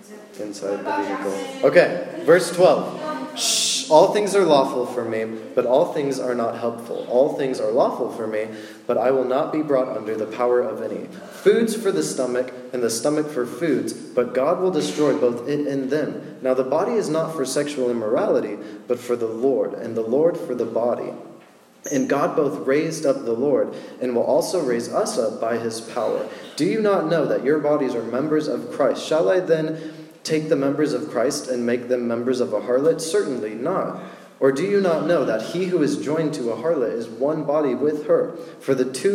inside the vehicle. Okay, verse 12. Shh, all things are lawful for me, but all things are not helpful. All things are lawful for me, but I will not be brought under the power of any. Foods for the stomach, and the stomach for foods, but God will destroy both it and them. Now the body is not for sexual immorality, but for the Lord, and the Lord for the body. And God both raised up the Lord, and will also raise us up by his power. Do you not know that your bodies are members of Christ? Shall I then take the members of Christ and make them members of a harlot? Certainly not. Or do you not know that he who is joined to a harlot is one body with her? For the two,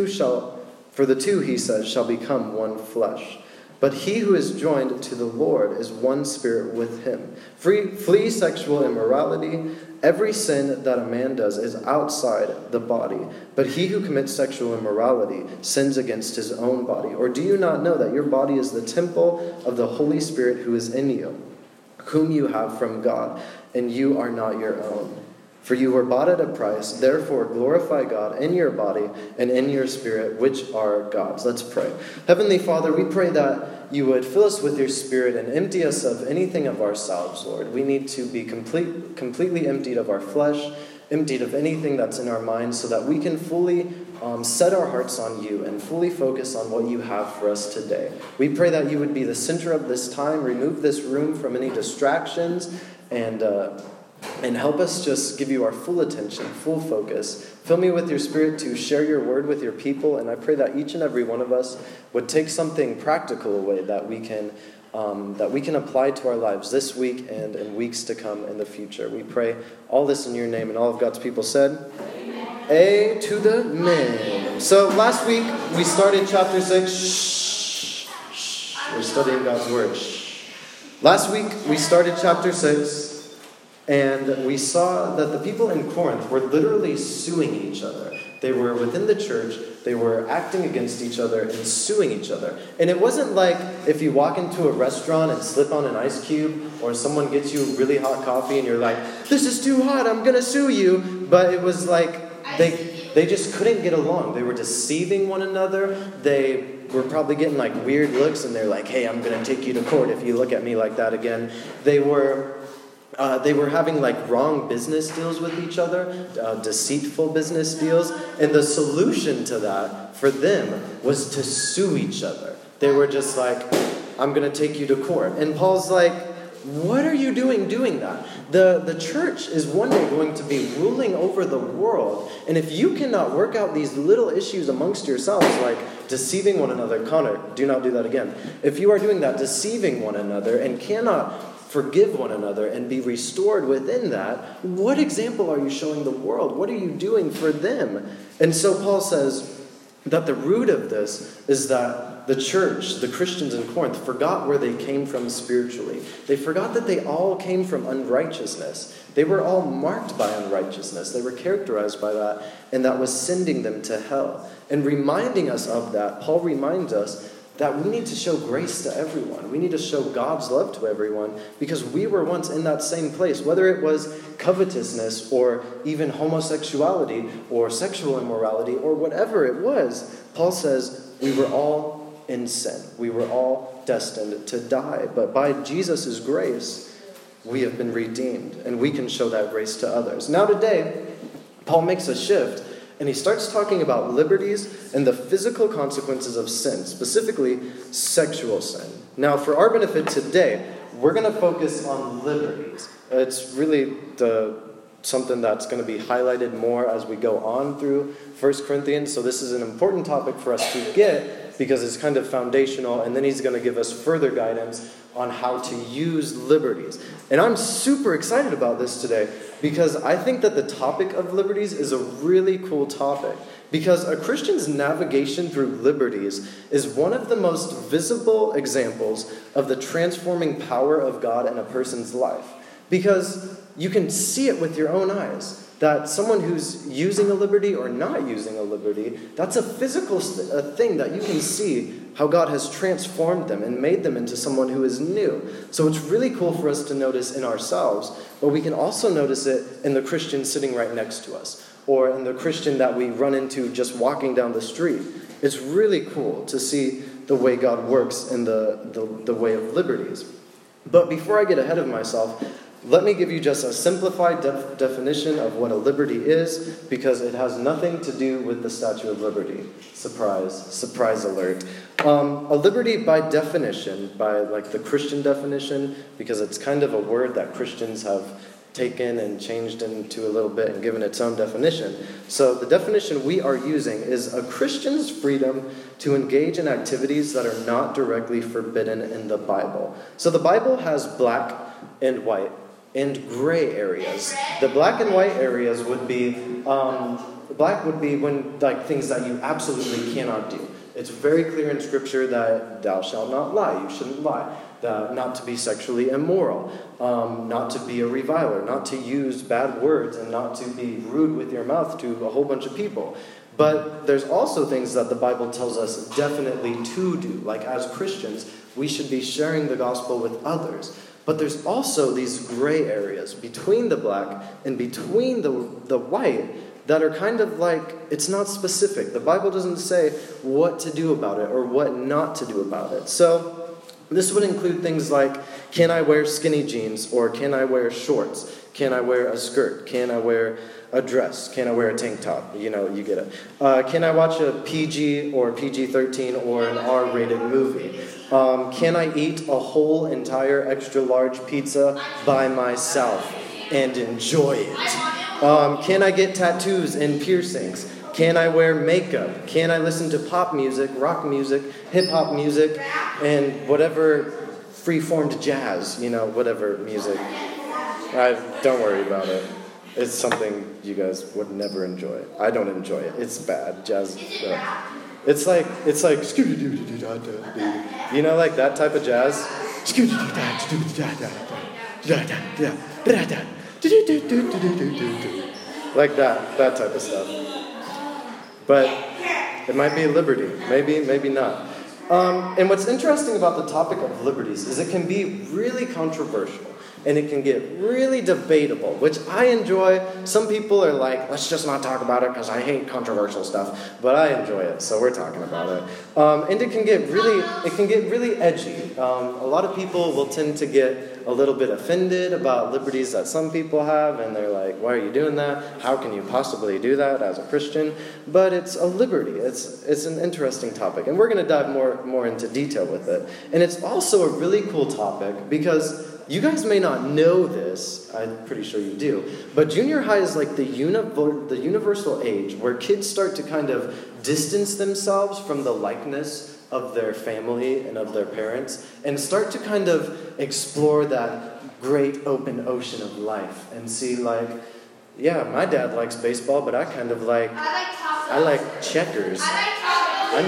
he says, shall become one flesh. But he who is joined to the Lord is one spirit with him. Flee sexual immorality. Every sin that a man does is outside the body, but he who commits sexual immorality sins against his own body. Or do you not know that your body is the temple of the Holy Spirit who is in you, whom you have from God, and you are not your own? For you were bought at a price, therefore glorify God in your body and in your spirit, which are God's. Let's pray. Heavenly Father, we pray that you would fill us with your Spirit and empty us of anything of ourselves, Lord. We need to be completely emptied of our flesh, emptied of anything that's in our minds, so that we can fully set our hearts on you and fully focus on what you have for us today. We pray that you would be the center of this time, remove this room from any distractions, and help us just give you our full attention, full focus. Fill me with your Spirit to share your word with your people, and I pray that each and every one of us would take something practical away that we can apply to our lives this week and in weeks to come in the future. We pray all this in your name, and all of God's people said, Amen. A to the men. So last week we started chapter 6. Shh. We're studying God's word. Shh. Last week we started chapter 6. And we saw that the people in Corinth were literally suing each other. They were within the church, they were acting against each other and suing each other. And it wasn't like if you walk into a restaurant and slip on an ice cube, or someone gets you really hot coffee and you're like, this is too hot, I'm going to sue you. But it was like they just couldn't get along. They were deceiving one another. They were probably getting like weird looks, and they're like, hey, I'm going to take you to court if you look at me like that again. They were having like wrong business deals with each other, deceitful business deals. And the solution to that for them was to sue each other. They were just like, I'm going to take you to court. And Paul's like, what are you doing that? The church is one day going to be ruling over the world. And if you cannot work out these little issues amongst yourselves, like deceiving one another, Connor, do not do that again. If you are doing that, deceiving one another, and cannot forgive one another and be restored within that, what example are you showing the world? What are you doing for them? And so Paul says that the root of this is that the church, the Christians in Corinth, forgot where they came from spiritually. They forgot that they all came from unrighteousness. They were all marked by unrighteousness. They were characterized by that, and that was sending them to hell. And reminding us of that, Paul reminds us that we need to show grace to everyone. We need to show God's love to everyone, because we were once in that same place, whether it was covetousness or even homosexuality or sexual immorality or whatever it was. Paul says we were all in sin. We were all destined to die. But by Jesus' grace, we have been redeemed, and we can show that grace to others. Now today, Paul makes a shift, and he starts talking about liberties and the physical consequences of sin, specifically sexual sin. Now, for our benefit today, we're going to focus on liberties. It's really something that's going to be highlighted more as we go on through 1 Corinthians. So this is an important topic for us to get, because it's kind of foundational, and then he's going to give us further guidance on how to use liberties. And I'm super excited about this today, because I think that the topic of liberties is a really cool topic, because a Christian's navigation through liberties is one of the most visible examples of the transforming power of God in a person's life, because you can see it with your own eyes. That someone who's using a liberty or not using a liberty, that's a physical thing that you can see how God has transformed them and made them into someone who is new. So it's really cool for us to notice in ourselves, but we can also notice it in the Christian sitting right next to us, or in the Christian that we run into just walking down the street. It's really cool to see the way God works in the way of liberties. But before I get ahead of myself, let me give you just a simplified definition of what a liberty is, because it has nothing to do with the Statue of Liberty. Surprise alert. A liberty by definition, by like the Christian definition, because it's kind of a word that Christians have taken and changed into a little bit and given its own definition. So the definition we are using is a Christian's freedom to engage in activities that are not directly forbidden in the Bible. So the Bible has black and white and gray areas. The black and white areas would be, black would be when like things that you absolutely cannot do. It's very clear in Scripture that thou shalt not lie, you shouldn't lie. Not to be sexually immoral, not to be a reviler, not to use bad words, and not to be rude with your mouth to a whole bunch of people. But there's also things that the Bible tells us definitely to do. Like as Christians, we should be sharing the gospel with others. But there's also these gray areas between the black and between the white that are kind of like, it's not specific. The Bible doesn't say what to do about it or what not to do about it. So this would include things like, can I wear skinny jeans or can I wear shorts? Can I wear a skirt? Can I wear a dress? Can I wear a tank top? You know, you get it. Can I watch a PG or PG-13 or an R-rated movie? Can I eat a whole entire extra large pizza by myself and enjoy it? Can I get tattoos and piercings? Can I wear makeup? Can I listen to pop music, rock music, hip-hop music, and whatever free-formed jazz, you know, whatever music? Don't worry about it. It's something you guys would never enjoy. I don't enjoy it. It's bad. Jazz. It's like you know, like that type of jazz. Like that type of stuff. But it might be a liberty. Maybe not. And what's interesting about the topic of liberties is it can be really controversial. And it can get really debatable, which I enjoy. Some people are like, let's just not talk about it because I hate controversial stuff. But I enjoy it, so we're talking about it. And it can get really edgy. A lot of people will tend to get a little bit offended about liberties that some people have, and they're like, why are you doing that? How can you possibly do that as a Christian? But it's a liberty. It's an interesting topic, and we're going to dive more into detail with it. And it's also a really cool topic because you guys may not know this, I'm pretty sure you do, but junior high is like the universal age where kids start to kind of distance themselves from the likeness of their family and of their parents and start to kind of explore that great open ocean of life and see like, yeah, my dad likes baseball, but I kind of like, I like checkers. I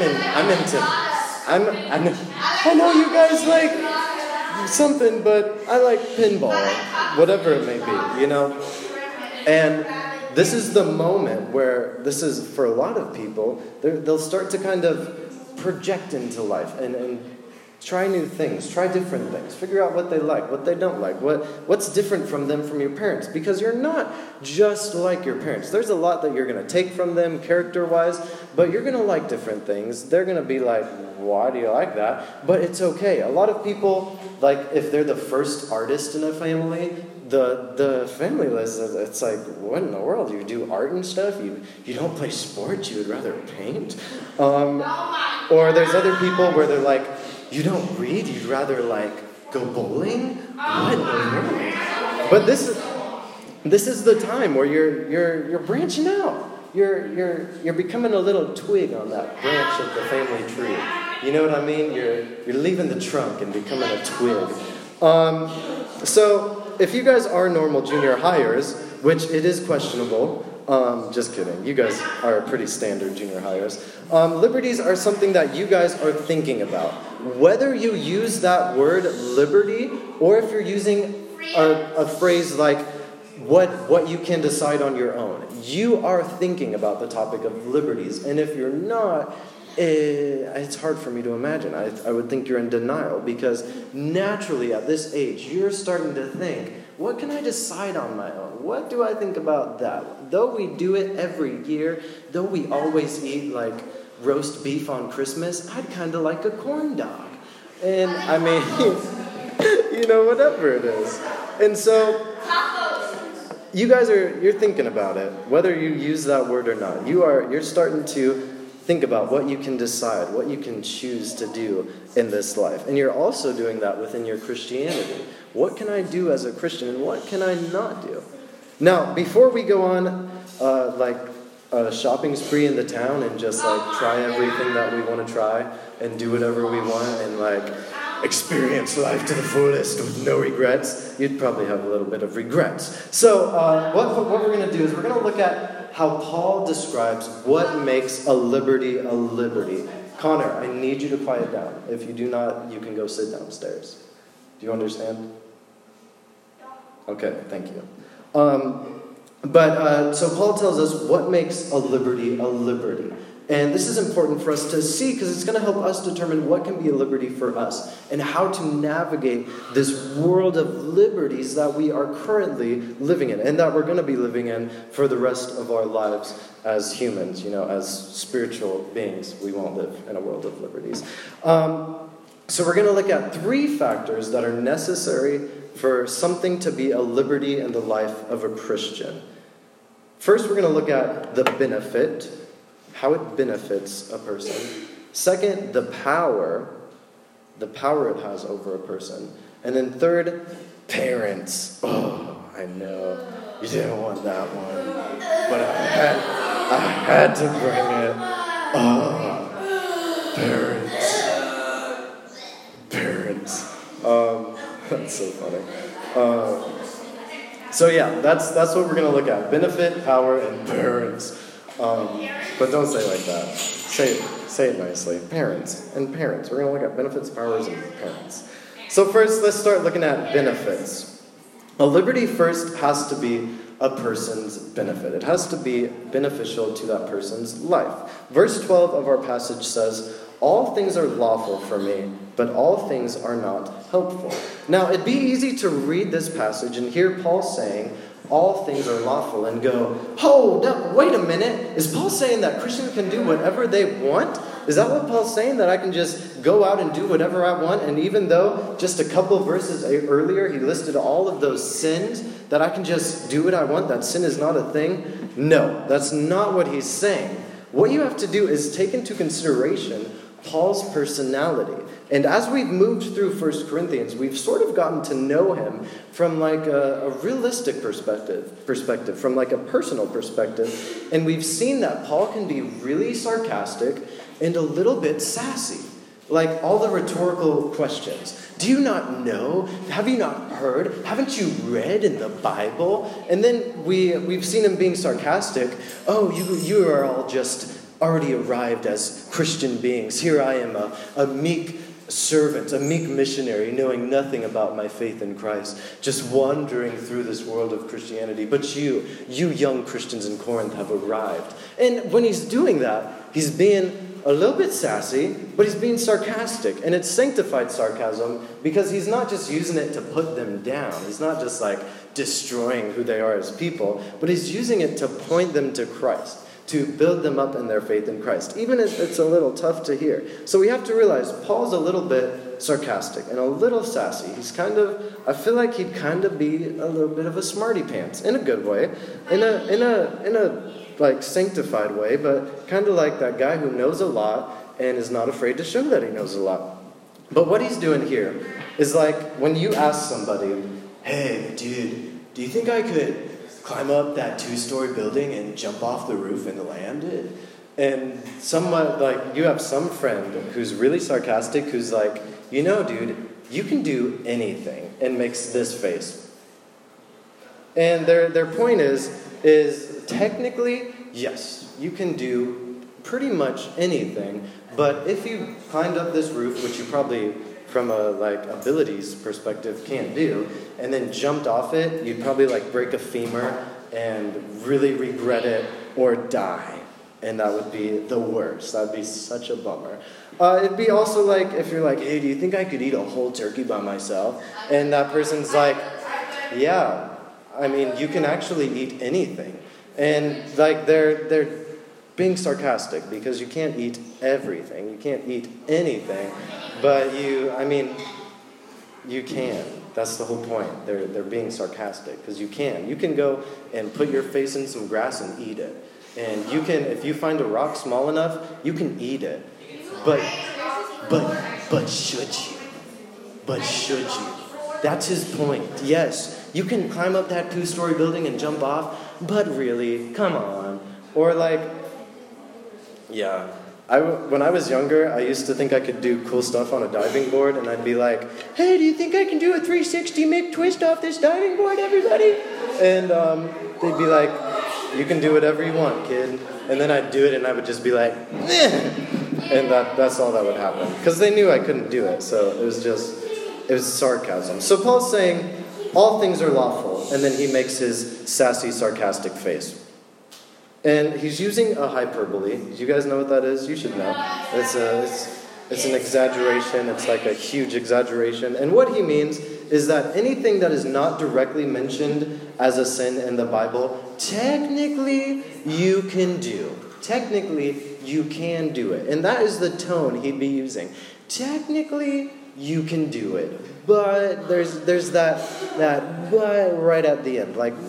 know you guys like something, but I like pinball, whatever it may be, you know? And this is the moment where this is, for a lot of people, they'll start to kind of project into life and try new things, try different things, figure out what they like, what they don't like, what's different from them from your parents, because you're not just like your parents. There's a lot that you're going to take from them character-wise, but you're going to like different things. They're going to be like, why do you like that? But it's okay. A lot of people, like if they're the first artist in a family, the family list, it's like, what in the world? You do art and stuff? You don't play sports? You would rather paint? Or there's other people where they're like, you don't read? You'd rather like go bowling? What in the world? But this is the time where you're branching out. You're becoming a little twig on that branch of the family tree. You know what I mean? You're leaving the trunk and becoming a twig. So if you guys are normal junior hires, which it is questionable, just kidding. You guys are pretty standard junior hires. Liberties are something that you guys are thinking about. Whether you use that word liberty or if you're using a phrase like what you can decide on your own, you are thinking about the topic of liberties. And if you're not, it's hard for me to imagine. I would think you're in denial because naturally at this age, you're starting to think, what can I decide on my own? What do I think about that? Though we do it every year, though we always eat like roast beef on Christmas, I'd kind of like a corn dog. And I mean, whatever it is. And so, you guys you're thinking about it, whether you use that word or not. You're starting to think about what you can decide, what you can choose to do in this life. And you're also doing that within your Christianity. What can I do as a Christian and what can I not do? Now, before we go on, a shopping spree in the town and just try everything that we want to try and do whatever we want and experience life to the fullest with no regrets, you'd probably have a little bit of regrets. So what we're going to do is we're going to look at how Paul describes what makes a liberty a liberty. Connor, I need you to quiet down. If you do not, you can go sit downstairs. Do you understand? Okay, thank you. So Paul tells us what makes a liberty a liberty. And this is important for us to see because it's going to help us determine what can be a liberty for us and how to navigate this world of liberties that we are currently living in and that we're going to be living in for the rest of our lives as humans, as spiritual beings. We won't live in a world of liberties. So we're going to look at 3 factors that are necessary for something to be a liberty in the life of a Christian. First, we're going to look at the benefit, how it benefits a person. Second, the power it has over a person. And then third, parents. Oh, I know, you didn't want that one, but I had to bring it. Oh, parents. That's so funny. That's what we're going to look at. Benefit, power, and parents. But don't say it like that. Say it nicely. Parents and parents. We're going to look at benefits, powers, and parents. So first, let's start looking at benefits. A liberty first has to be a person's benefit. It has to be beneficial to that person's life. Verse 12 of our passage says, "All things are lawful for me, but all things are not helpful." Now, it'd be easy to read this passage and hear Paul saying, all things are lawful, and go, hold up, wait a minute. Is Paul saying that Christians can do whatever they want? Is that what Paul's saying? That I can just go out and do whatever I want? And even though just a couple verses earlier he listed all of those sins, that I can just do what I want? That sin is not a thing? No, that's not what he's saying. What you have to do is take into consideration Paul's personality. And as we've moved through 1 Corinthians, we've sort of gotten to know him from a realistic perspective, from a personal perspective. And we've seen that Paul can be really sarcastic and a little bit sassy. Like all the rhetorical questions. Do you not know? Have you not heard? Haven't you read in the Bible? And then we've seen him being sarcastic. Oh, you are all just already arrived as Christian beings. Here I am, a meek servant, a meek missionary, knowing nothing about my faith in Christ, just wandering through this world of Christianity. But you young Christians in Corinth have arrived. And when he's doing that, he's being a little bit sassy, but he's being sarcastic. And it's sanctified sarcasm because he's not just using it to put them down. He's not just destroying who they are as people, but he's using it to point them to Christ, to build them up in their faith in Christ, even if it's a little tough to hear. So we have to realize Paul's a little bit sarcastic and a little sassy. He's I feel like he'd kind of be a little bit of a smarty pants, in a good way, in a sanctified way, but kind of like that guy who knows a lot and is not afraid to show that he knows a lot. But what he's doing here is when you ask somebody, hey, dude, do you think I could climb up that 2-story building and jump off the roof and land it? And you have some friend who's really sarcastic, who's dude, you can do anything, and makes this face. And their point is technically, yes, you can do pretty much anything, but if you climbed up this roof, which you probably, from a abilities perspective, can't do, and then jumped off it, you'd probably break a femur and really regret it or die. And that would be the worst. That would be such a bummer. It'd be also if you're hey, do you think I could eat a whole turkey by myself? And that person's yeah, I mean, you can actually eat anything. And they're being sarcastic because you can't eat everything. You can't eat anything. But you can. That's the whole point. They're being sarcastic because you can go and put your face in some grass and eat it. And you can, if you find a rock small enough, you can eat it. But should you? But should you? That's his point. Yes, you can climb up that 2-story building and jump off, but really, come on. Or like, yeah. When I was younger, I used to think I could do cool stuff on a diving board, and I'd be like, hey, do you think I can do a 360 McTwist off this diving board, everybody? And they'd be like, you can do whatever you want, kid. And then I'd do it, and I would just be like, eh. And that's all that would happen. Because they knew I couldn't do it, so it was sarcasm. So Paul's saying, all things are lawful, and then he makes his sassy, sarcastic face. And he's using a hyperbole. Do you guys know what that is? You should know. It's an exaggeration. It's like a huge exaggeration. And what he means is that anything that is not directly mentioned as a sin in the Bible, technically you can do. Technically you can do it. And that is the tone he'd be using. Technically you can do it. But there's that but right at the end. Like,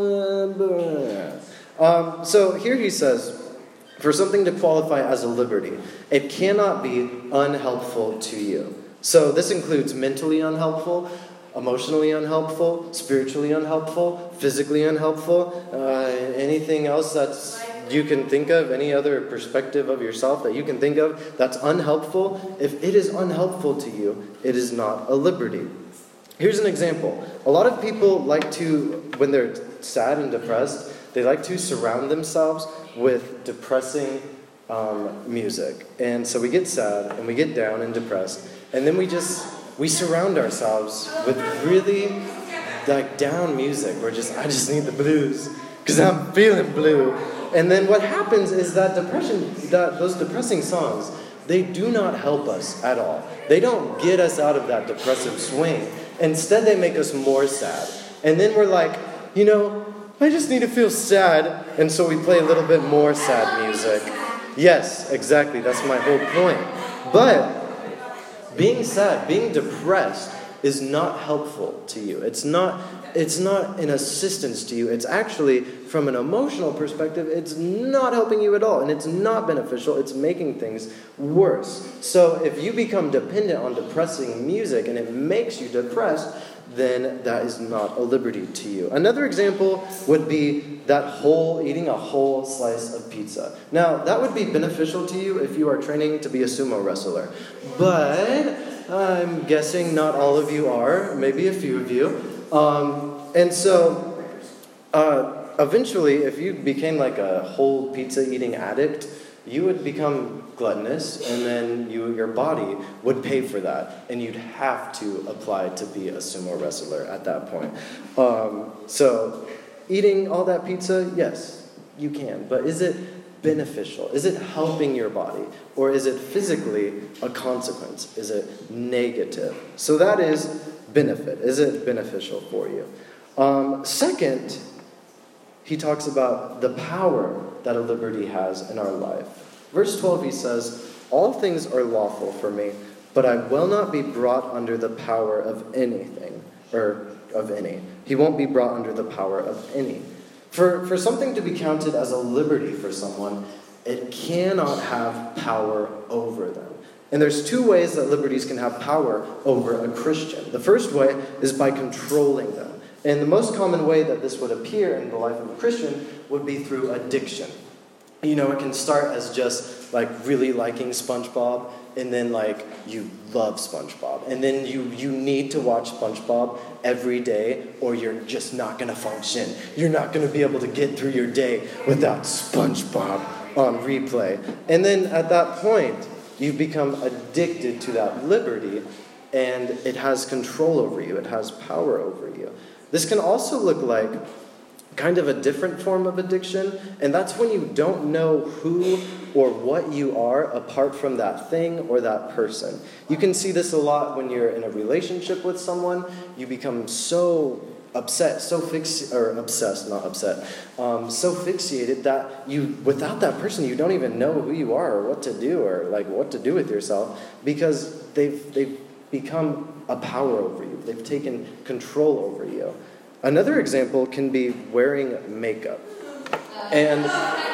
so here he says, for something to qualify as a liberty, it cannot be unhelpful to you. So this includes mentally unhelpful, emotionally unhelpful, spiritually unhelpful, physically unhelpful, anything else that's you can think of, any other perspective of yourself that you can think of that's unhelpful. If it is unhelpful to you, it is not a liberty. Here's an example. A lot of people like to, when they're sad and depressed, they like to surround themselves with depressing music. And so we get sad and we get down and depressed. And then we surround ourselves with really like down music. I just need the blues because I'm feeling blue. And then what happens is that those depressing songs, they do not help us at all. They don't get us out of that depressive swing. Instead, they make us more sad. And then we're like, I just need to feel sad, and so we play a little bit more sad music. Yes, exactly, that's my whole point. But being sad, being depressed is not helpful to you. It's not an assistance to you. It's actually, from an emotional perspective, it's not helping you at all, and it's not beneficial. It's making things worse. So if you become dependent on depressing music and it makes you depressed, then that is not a liberty to you. Another example would be eating a whole slice of pizza. Now, that would be beneficial to you if you are training to be a sumo wrestler. But I'm guessing not all of you are, maybe a few of you. And so, eventually, if you became like a whole pizza eating addict, you would become gluttonous, and then your body would pay for that, and you'd have to apply to be a sumo wrestler at that point. So, eating all that pizza, yes, you can, but is it beneficial? Is it helping your body, or is it physically a consequence? Is it negative? So that is benefit. Is it beneficial for you? Second, he talks about the power that a liberty has in our life. Verse 12, he says, all things are lawful for me, but I will not be brought under the power of anything, or of any. He won't be brought under the power of any. For something to be counted as a liberty for someone, it cannot have power over them. And there's two ways that liberties can have power over a Christian. The first way is by controlling them. And the most common way that this would appear in the life of a Christian would be through addiction. It can start as just like really liking SpongeBob, and then like you love SpongeBob, and then you need to watch SpongeBob every day, or you're just not going to function. You're not going to be able to get through your day without SpongeBob on replay. And then at that point, you become addicted to that liberty, and it has control over you. It has power over you. This can also look like kind of a different form of addiction, and that's when you don't know who or what you are apart from that thing or that person. You can see this a lot when you're in a relationship with someone. You become so upset, so fixated that without that person, you don't even know who you are or what to do, or like what to do with yourself, because they've become a power over you. They've taken control over you. Another example can be wearing makeup. And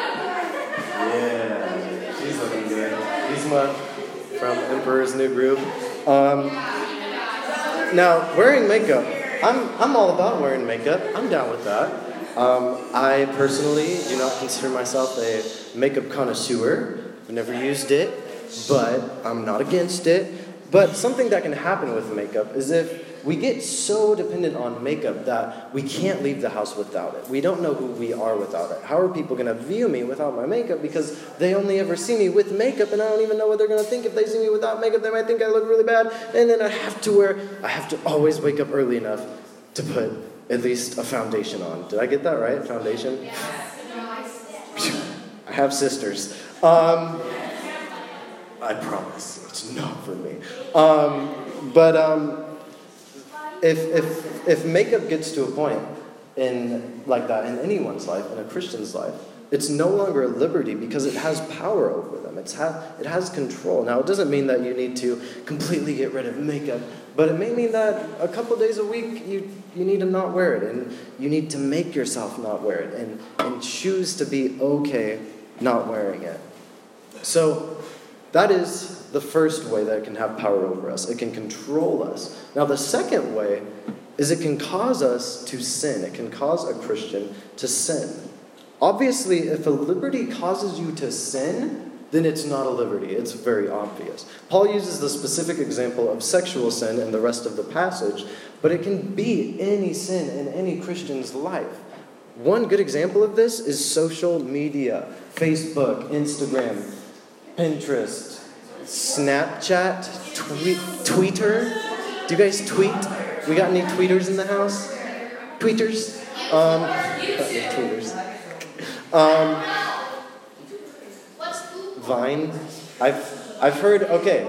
yeah, she's looking good. Isma from Emperor's New Groove. Now, wearing makeup, I'm all about wearing makeup. I'm down with that. I personally do not consider myself a makeup connoisseur. I've never used it, but I'm not against it. But something that can happen with makeup is if we get so dependent on makeup that we can't leave the house without it. We don't know who we are without it. How are people going to view me without my makeup? Because they only ever see me with makeup, and I don't even know what they're going to think. If they see me without makeup, they might think I look really bad. And then I have to always wake up early enough to put at least a foundation on. Did I get that right? Foundation? Yes. I have sisters. I promise it's not for me. If makeup gets to a point like that in anyone's life, in a Christian's life, it's no longer a liberty because it has power over them. It has control. Now, it doesn't mean that you need to completely get rid of makeup, but it may mean that a couple days a week you need to not wear it, and you need to make yourself not wear it, and choose to be okay not wearing it. So that is the first way that it can have power over us. It can control us. Now, the second way is it can cause us to sin. It can cause a Christian to sin. Obviously, if a liberty causes you to sin, then it's not a liberty. It's very obvious. Paul uses the specific example of sexual sin in the rest of the passage, but it can be any sin in any Christian's life. One good example of this is social media: Facebook, Instagram, Pinterest, Snapchat, Twitter. Do you guys tweet? We got any tweeters in the house? Tweeters? Tweeters. Vine. I've heard, okay,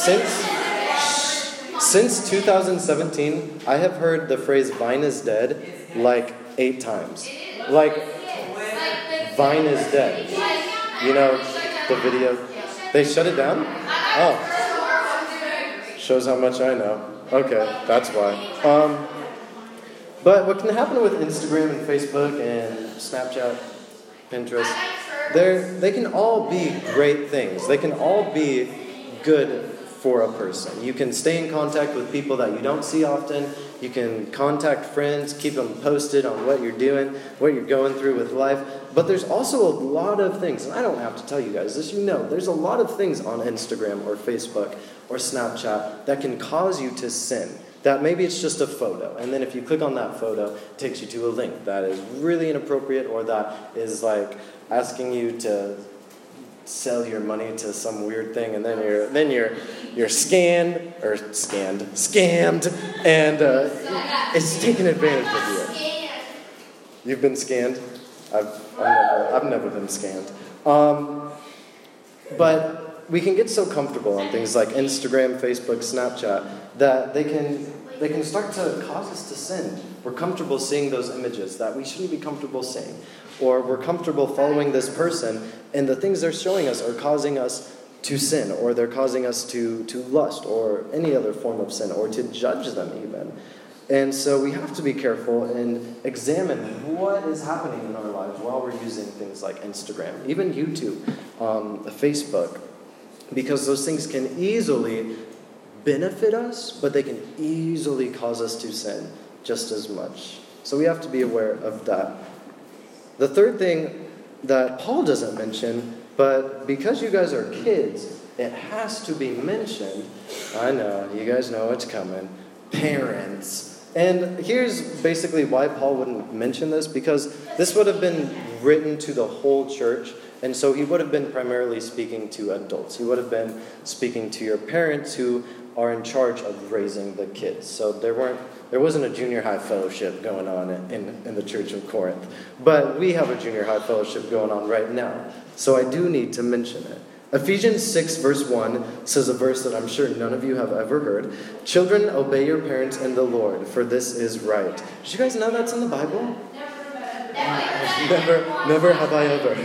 since 2017, I have heard the phrase Vine is dead like 8 times. Like, Vine is dead. You know, the video. They shut it down? Oh. Shows how much I know. Okay, that's why. But what can happen with Instagram and Facebook and Snapchat, Pinterest, they can all be great things. They can all be good for a person. You can stay in contact with people that you don't see often. You can contact friends, keep them posted on what you're doing, what you're going through with life. But there's also a lot of things, and I don't have to tell you guys this, you know, there's a lot of things on Instagram or Facebook or Snapchat that can cause you to sin. That maybe it's just a photo, and then if you click on that photo, it takes you to a link that is really inappropriate, or that is like asking you to sell your money to some weird thing, and then you're scammed, and it's taking advantage of you. You've been scammed? I've never been scammed. But we can get so comfortable on things like Instagram, Facebook, Snapchat that they can start to cause us to sin. We're comfortable seeing those images that we shouldn't be comfortable seeing. Or we're comfortable following this person, and the things they're showing us are causing us to sin, or they're causing us to lust, or any other form of sin, or to judge them even. And so we have to be careful and examine what is happening in our lives while we're using things like Instagram, even YouTube, Facebook, because those things can easily benefit us, but they can easily cause us to sin just as much. So we have to be aware of that. The third thing that Paul doesn't mention, but because you guys are kids, it has to be mentioned. I know, you guys know it's coming. Parents. And here's basically why Paul wouldn't mention this, because this would have been written to the whole church, and so he would have been primarily speaking to adults. He would have been speaking to your parents who are in charge of raising the kids. So there wasn't a junior high fellowship going on in the Church of Corinth. But we have a junior high fellowship going on right now. So I do need to mention it. Ephesians 6 verse 1 says a verse that I'm sure none of you have ever heard. Children, obey your parents in the Lord, for this is right. Did you guys know that's in the Bible? Never have I ever.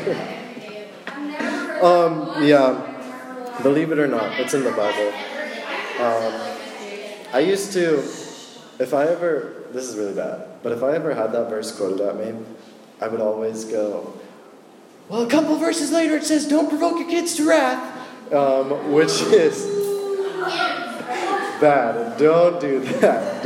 Yeah, believe it or not, it's in the Bible. I used to this is really bad, but if I ever had that verse quoted at me, I would always go, well, a couple verses later it says, don't provoke your kids to wrath, which is bad. Don't do that.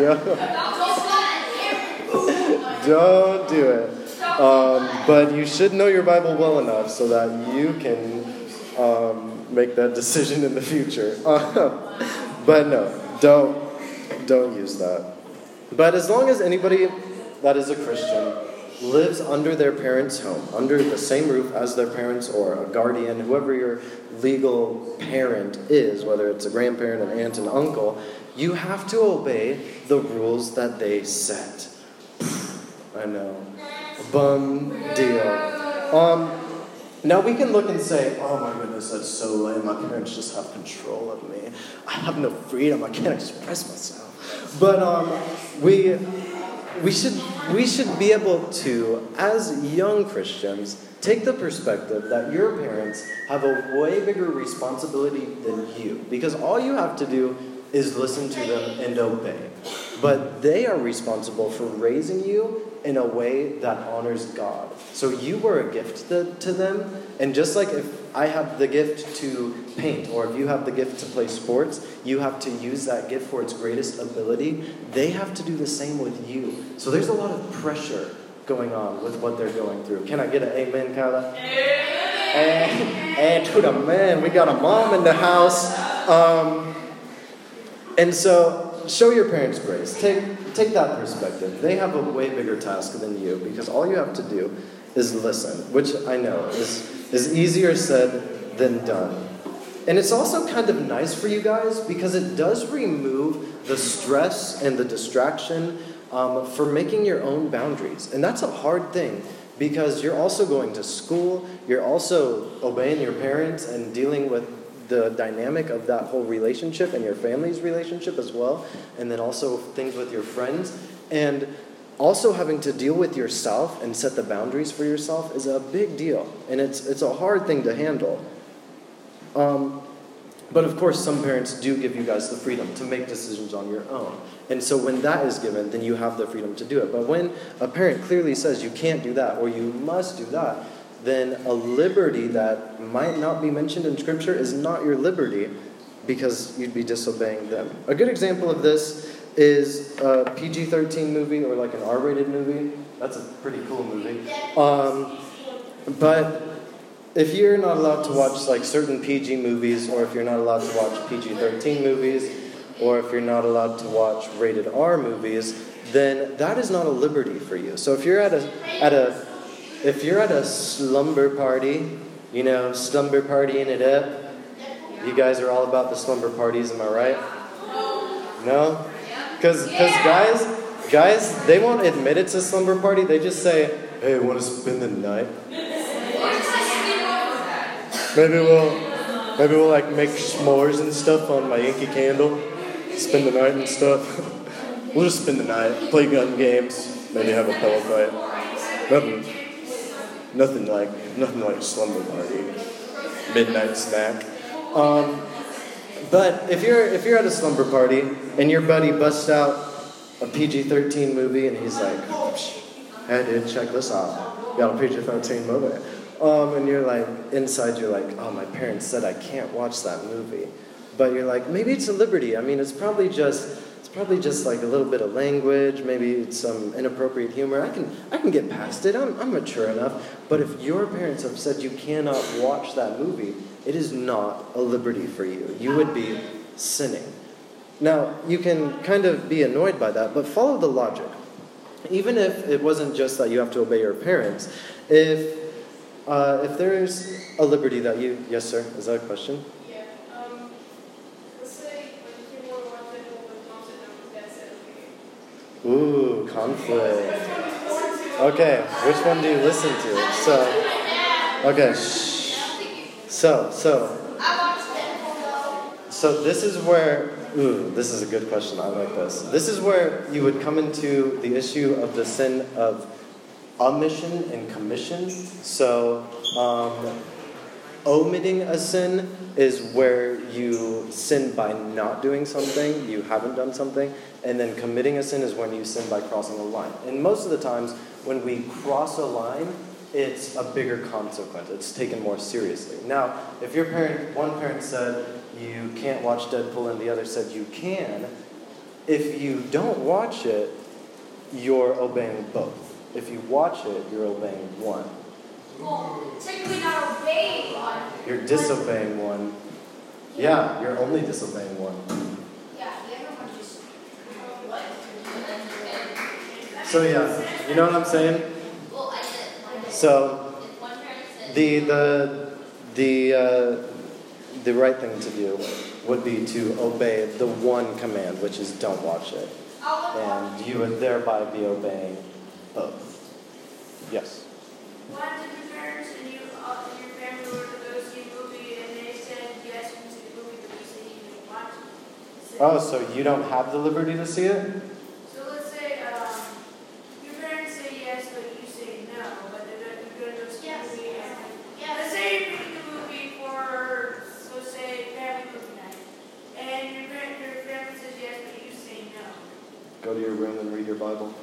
Don't do it. But you should know your Bible well enough so that you can make that decision in the future. But no, don't use that. But as long as anybody that is a Christian lives under their parents' home, under the same roof as their parents or a guardian, whoever your legal parent is, whether it's a grandparent, an aunt, an uncle, you have to obey the rules that they set. I know. Bum deal. Now we can look and say, oh my goodness, that's so lame. My parents just have control of me. I have no freedom. I can't express myself. But we should be able to, as young Christians, take the perspective that your parents have a way bigger responsibility than you. Because all you have to do is listen to them and obey. But they are responsible for raising you in a way that honors God. So you were a gift to them, and just like if I have the gift to paint, or if you have the gift to play sports, you have to use that gift for its greatest ability. They have to do the same with you. So there's a lot of pressure going on with what they're going through. Can I get an amen, Kyla? And to the man, we got a mom in the house. And so show your parents grace. Take that perspective. They have a way bigger task than you, because all you have to do is listen, which I know is easier said than done. And it's also kind of nice for you guys because it does remove the stress and the distraction for making your own boundaries. And that's a hard thing because you're also going to school, you're also obeying your parents and dealing with the dynamic of that whole relationship and your family's relationship as well, and then also things with your friends, and also having to deal with yourself and set the boundaries for yourself is a big deal, and it's a hard thing to handle. But of course, some parents do give you guys the freedom to make decisions on your own, and so when that is given, then you have the freedom to do it. But when a parent clearly says you can't do that or you must do that, then a liberty that might not be mentioned in Scripture is not your liberty because you'd be disobeying them. A good example of this is a PG-13 movie or like an R-rated movie. That's a pretty cool movie. But if you're not allowed to watch like certain PG movies, or if you're not allowed to watch PG-13 movies, or if you're not allowed to watch rated R movies, then that is not a liberty for you. So if you're at a slumber party, slumber partying it up. You guys are all about the slumber parties, am I right? No? Because guys, they won't admit it's a slumber party. They just say, hey, want to spend the night? Maybe we'll like make s'mores and stuff on my Yankee Candle. Spend the night and stuff. We'll just spend the night, play gun games, maybe have a pillow fight. Nothing like slumber party, midnight snack. But if you're at a slumber party and your buddy busts out a PG-13 movie and he's like, hey dude, check this out. Got a PG-13 movie. And you're like, inside you're like, oh, my parents said I can't watch that movie. But you're like, maybe it's a liberty. I mean, it's probably just like a little bit of language, maybe it's some inappropriate humor. I can get past it. I'm mature enough. But if your parents have said you cannot watch that movie, it is not a liberty for you. You would be sinning. Now, you can kind of be annoyed by that, but follow the logic. Even if it wasn't just that you have to obey your parents, if there's a liberty that you... Yes, sir? Is that a question? Ooh, conflict. Okay, which one do you listen to? So this is where, this is a good question. I like this. This is where you would come into the issue of the sin of omission and commission. So, Omitting a sin is where you sin by not doing something, you haven't done something, and then committing a sin is when you sin by crossing a line. And most of the times, when we cross a line, it's a bigger consequence. It's taken more seriously. Now, if one parent said you can't watch Deadpool and the other said you can, if you don't watch it, you're obeying both. If you watch it, you're obeying one. Well, technically not obeying one. You're disobeying one. Yeah, you're only disobeying one. Yeah, the other one just what? So yeah, you know what I'm saying? Well, I did. So One parent said. The right thing to do would be to obey the one command, which is don't watch it. And you would thereby be obeying both. Yes? One different parents and your family were to go see a movie and they said yes you can see the movie but you said you didn't watch it. Oh, so you don't have the liberty to see it? So let's say your parents say yes but you say no, but you're going to go see the movie and let's say you're picking the movie for, so say, family movie night. And your family says yes but you say no. Go to your room and read your Bible.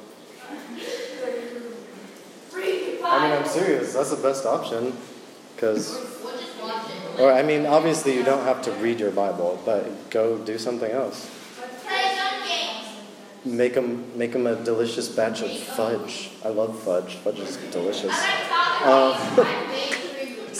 I I'm serious. That's the best option. Because, We'll just watch it. or I mean, obviously you don't have to read your Bible, but go do something else. Play some games. Make them a delicious batch of fudge. I love fudge. Fudge is delicious. I like chocolate.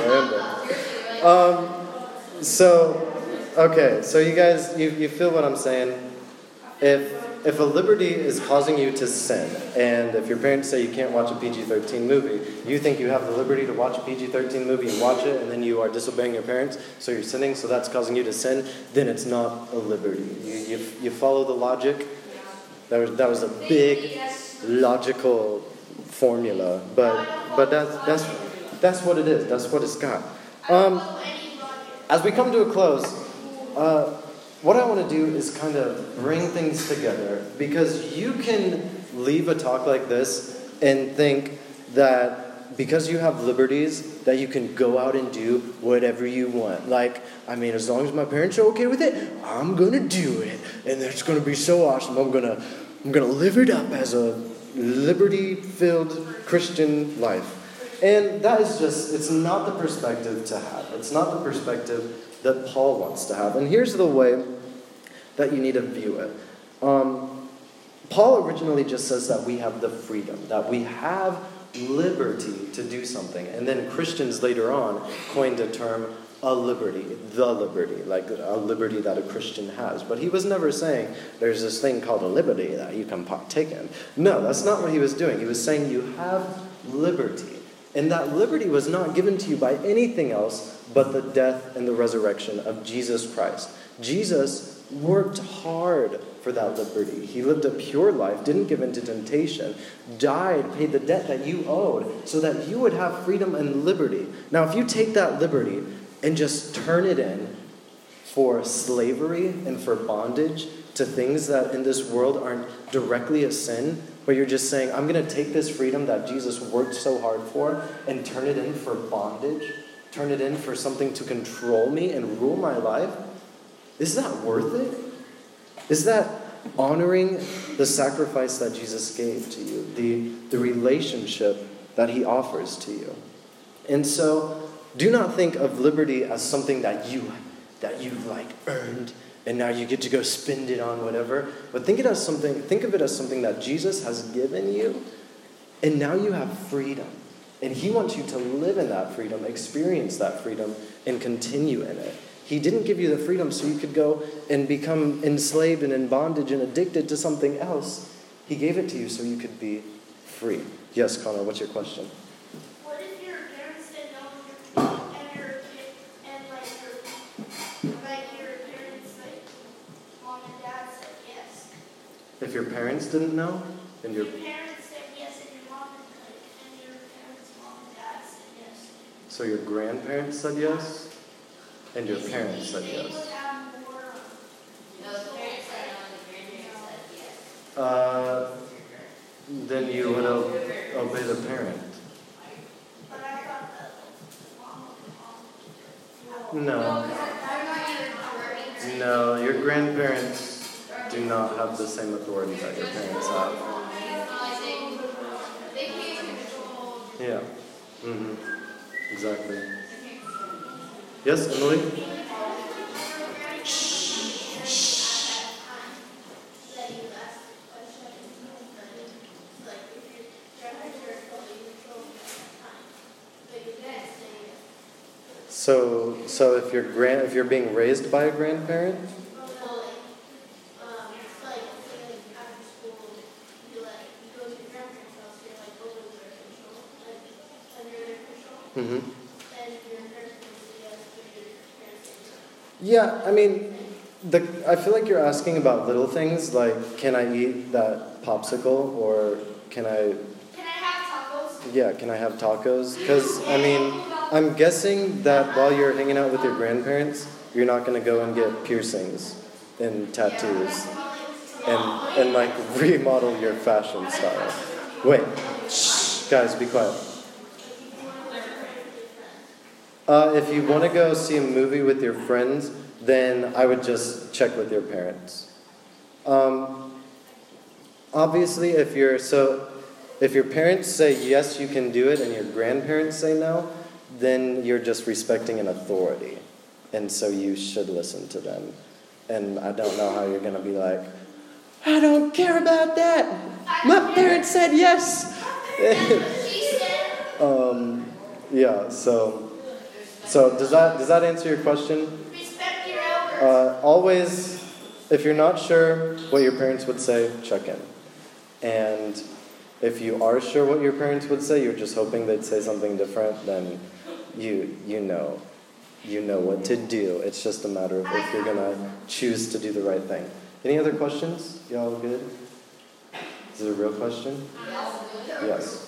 So random. Okay, so you guys, you feel what I'm saying? If a liberty is causing you to sin, and if your parents say you can't watch a PG-13 movie, you think you have the liberty to watch a PG-13 movie and watch it, and then you are disobeying your parents, so you're sinning, so that's causing you to sin, then it's not a liberty. You follow the logic? That was a big logical formula, but that's what it is. That's what it's got. As we come to a close, what I want to do is kind of bring things together, because you can leave a talk like this and think that because you have liberties that you can go out and do whatever you want. Like, I mean, as long as my parents are okay with it, I'm going to do it. And it's going to be so awesome. I'm going to live it up as a liberty-filled Christian life. And that is it's not the perspective to have. It's not the perspective that Paul wants to have. And here's the way that you need to view it. Paul originally just says that we have the freedom, that we have liberty to do something. And then Christians later on coined a term, the liberty, like a liberty that a Christian has. But he was never saying there's this thing called a liberty that you can partake in. No, that's not what he was doing. He was saying you have liberty. And that liberty was not given to you by anything else but the death and the resurrection of Jesus Christ. Jesus worked hard for that liberty. He lived a pure life, didn't give in to temptation, died, paid the debt that you owed so that you would have freedom and liberty. Now, if you take that liberty and just turn it in for slavery and for bondage to things that in this world aren't directly a sin, where you're just saying, I'm going to take this freedom that Jesus worked so hard for and turn it in for bondage, turn it in for something to control me and rule my life, is that worth it? Is that honoring the sacrifice that Jesus gave to you, the relationship that he offers to you? And so, do not think of liberty as something that you like earned and now you get to go spend it on whatever. But think of it as something that Jesus has given you, and now you have freedom. And he wants you to live in that freedom, experience that freedom, and continue in it. He didn't give you the freedom so you could go and become enslaved and in bondage and addicted to something else. He gave it to you so you could be free. Yes, Connor, what's your question? What if your parents said no and your kid and your parents mom and dad said yes? If your parents didn't know and your parents said yes and your mom and your parents mom and dad said yes. So your grandparents said yes and your parents said They would yes. have more. No, the parents said no, the grandparents said yes. Then you would obey the parent. But I thought that mom would No. No, your grandparents do not have the same authority that your parents have. Yeah. Mm-hmm. Exactly. Yes, Emily? So if you're being raised by a grandparent, mm-hmm. Yeah, I mean, I feel like you're asking about little things like, can I eat that popsicle, or can I have tacos? Yeah, can I have tacos? Because I mean, I'm guessing that while you're hanging out with your grandparents, you're not going to go and get piercings and tattoos and like remodel your fashion style. Wait, shh, guys, be quiet. If you want to go see a movie with your friends, then I would just check with your parents. Obviously, if your parents say yes, you can do it, and your grandparents say no, then you're just respecting an authority. And so you should listen to them. And I don't know how you're going to be like, I don't care about that. My parents said yes. Yeah, so does that answer your question? Respect your elders. Always, if you're not sure what your parents would say, check in. And if you are sure what your parents would say, you're just hoping they'd say something different, then you know what to do. It's just a matter of if you're going to choose to do the right thing. Any other questions? Y'all good? Is it a real question? Yes.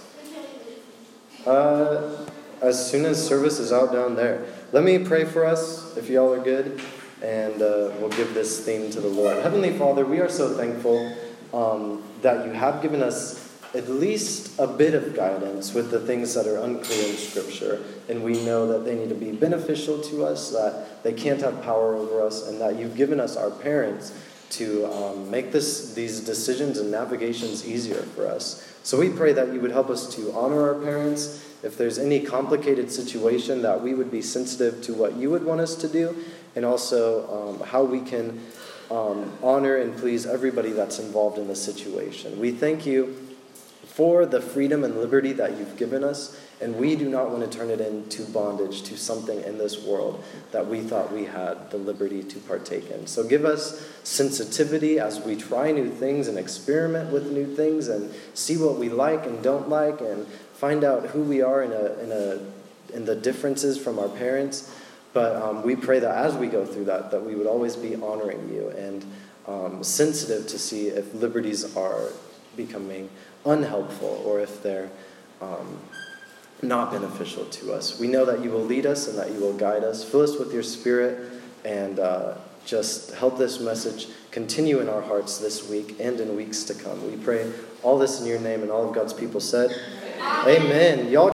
As soon as service is out down there. Let me pray for us, if y'all are good, and we'll give this theme to the Lord. Heavenly Father, we are so thankful that you have given us at least a bit of guidance with the things that are unclear in Scripture. And we know that they need to be beneficial to us, that they can't have power over us, and that you've given us our parents to make these decisions and navigations easier for us. So we pray that you would help us to honor our parents. If there's any complicated situation, that we would be sensitive to what you would want us to do, and also how we can honor and please everybody that's involved in the situation. We thank you for the freedom and liberty that you've given us, and we do not want to turn it into bondage to something in this world that we thought we had the liberty to partake in. So give us sensitivity as we try new things and experiment with new things and see what we like and don't like, and find out who we are in the differences from our parents. But we pray that as we go through that we would always be honoring you and sensitive to see if liberties are becoming unhelpful or if they're not beneficial to us. We know that you will lead us and that you will guide us. Fill us with your Spirit, and just help this message continue in our hearts this week and in weeks to come. We pray all this in your name, and all of God's people said, Amen. Y'all